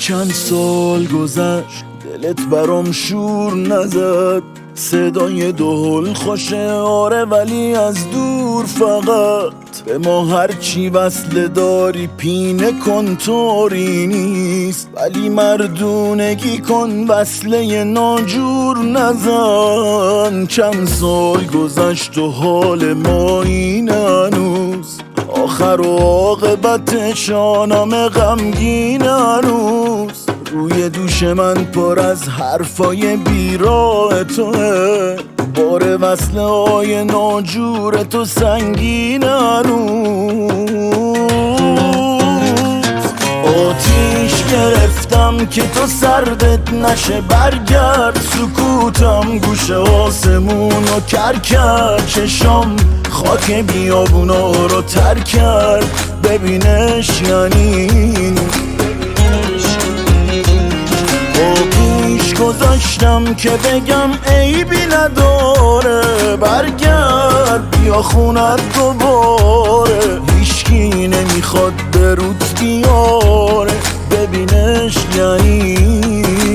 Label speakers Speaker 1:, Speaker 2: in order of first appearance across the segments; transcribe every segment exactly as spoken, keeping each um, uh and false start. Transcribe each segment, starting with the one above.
Speaker 1: چند سال گذشت دلت برام شور نزد، صدای دهل خوشه آره ولی از دور فقط به ما هرچی وصله داری پینه کن طوری نیست، ولی مردونگی کن وصله ناجور نزن. چند سال گذشت و حال ما این هنوز، آخر و عاقبت شانم غمگین هنوز. روی دوش من پر از حرفای بیراه توه، بار وصله های ناجور تو سنگین هنوز. آتیش گرفتم که تو سردت نشه، برگرد سکوتم گوش آسمون رو کر کرد، چشام خاک بیابونا رو تر کرد، ببینش یعنی پیش گذاشتم که بگم عیبی نداره، برگرد بیا خونت دوباره، هیچکی نمیخواد برود بیاره، ببینش یعنی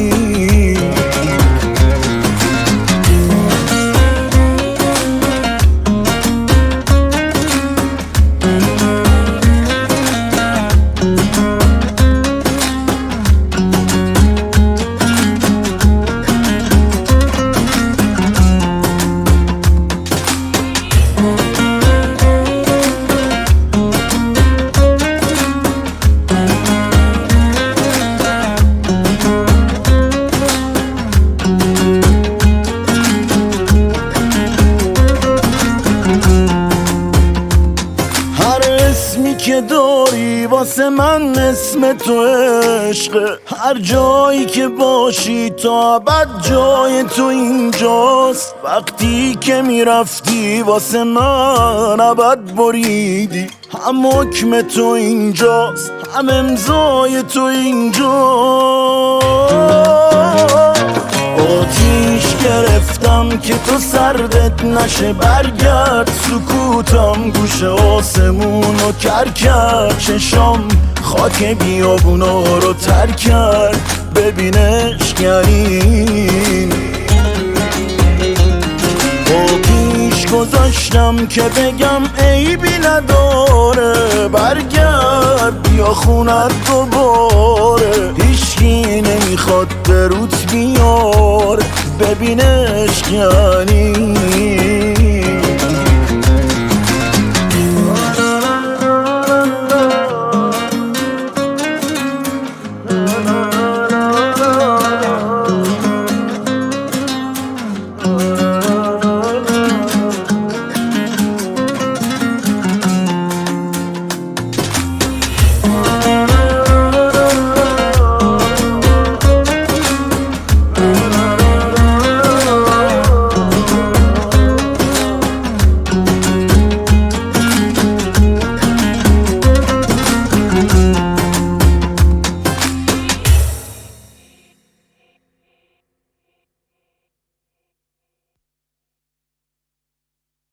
Speaker 1: که داری واسه من اسم تو عشقه، هر جایی که باشی تا ابد جای تو اینجاست، وقتی که میرفتی واسه من ابد بریدی، هم حکم تو اینجاست هم امضای تو اینجاست. آتیش گرفتم که تو سردت نشه، برگرد سکوتم گوش آسمون رو کر کرد، چشام خاک بیابونا رو تر کرد، ببینش گرین. آتیش گذاشتم که بگم عیبی نداره، برگرد بیا خونت دوباره، هیچکی نمیخواد برود بیار، ببینش یعنی